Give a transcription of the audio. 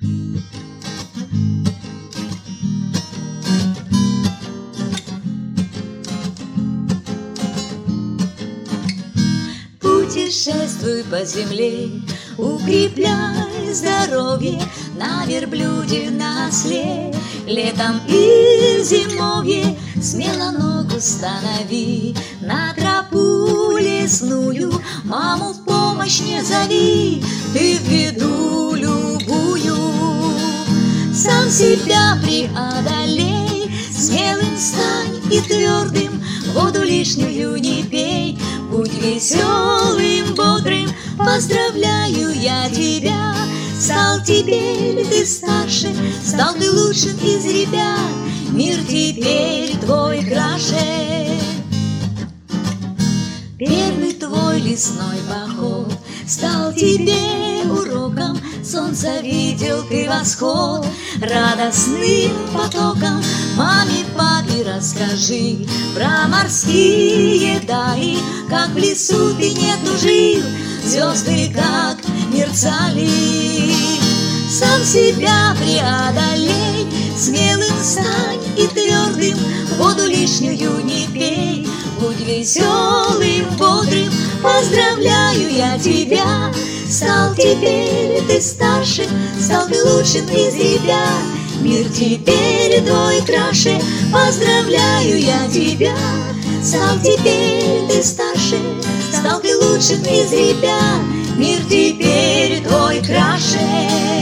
Путешествуй по земле, укрепляй здоровье, на верблюде, на осле, летом и зимовье. Смело ногу станови, на тропу лесную, маму в помощь не зови, ты в беду любую. Сам себя преодолей, смелым стань и твердым, воду лишнюю не пей, будь веселым, бодрым. Поздравляю я тебя, стал теперь ты старше, стал ты лучшим из ребят, мир теперь твой краше. Первый твой лесной поход стал тебе уроком, солнца видел ты восход, радостным потоком. Маме, папе расскажи про морские дали, как в лесу ты не тужил, звезды как мерцали. Сам себя преодолей, смелым стань и твердым, воду лишнюю не пей, будь веселым, бодрым. Поздравляю я тебя, стал теперь ты старше, стал ты лучшим из ребят, мир теперь твой краше. Поздравляю я тебя, стал теперь ты старше, стал ты лучшим из ребят, мир теперь твой краше.